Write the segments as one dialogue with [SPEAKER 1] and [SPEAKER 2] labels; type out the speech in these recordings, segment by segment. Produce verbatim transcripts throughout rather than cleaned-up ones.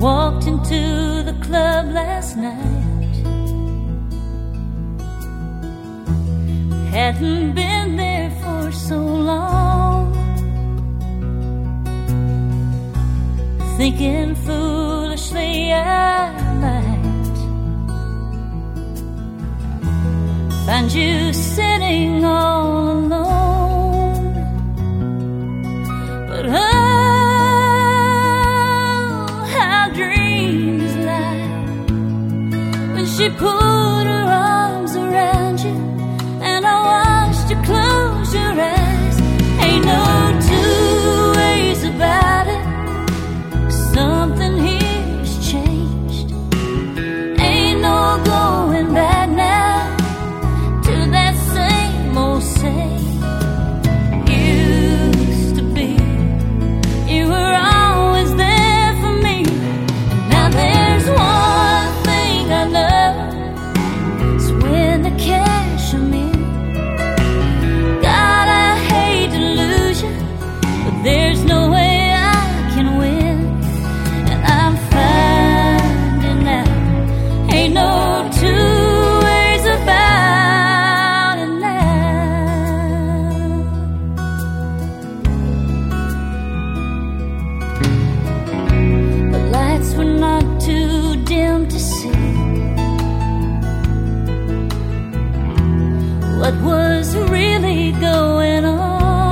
[SPEAKER 1] Walked into the club last night. Hadn't been there for so long. Thinking foolishly I might find you sitting all alone. But oh, she put her arms around you, and I watched you close your eyes. Ain't no two ways about it. Something here's changed. Ain't no going back now to that same old say. Used to be, you were always there for me. And now there's one thing I know. There's no way I can win, and I'm finding out ain't no two ways about it now. The lights were not too dim to see what was really going on.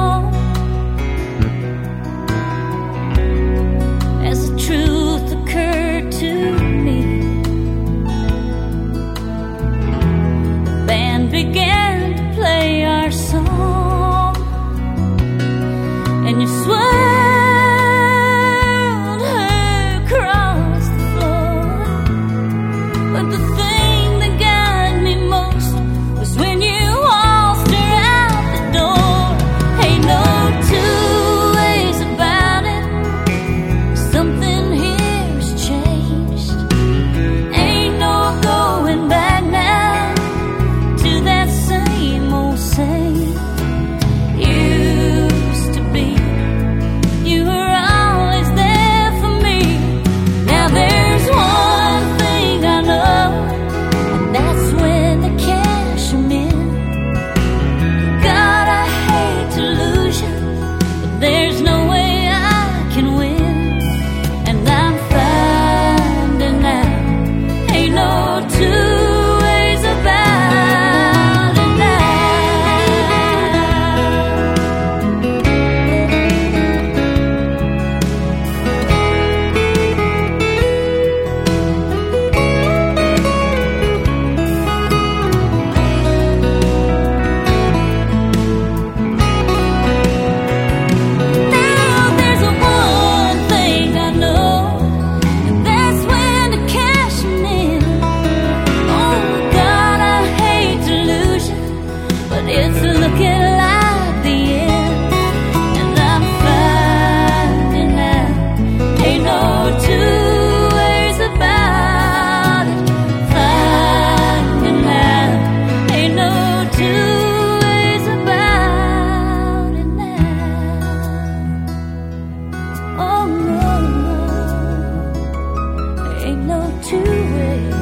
[SPEAKER 1] Began to play our song, and you swirled her across the floor. But the thing that got me most was when you waltzed her out the door. Ain't no two ways about it. Something here's changed. Ain't no going back now. That same old saying. Used to be, you were always there for me. Now there's one thing I know, and that's when the cash I'm in. God, I hate to lose you, but there's no way I can win. And I'm finding out ain't no two ways about. It's looking like the end, and I'm finding out ain't no two ways about it. Finding out ain't no two ways about it now. Oh no, ain't no two ways.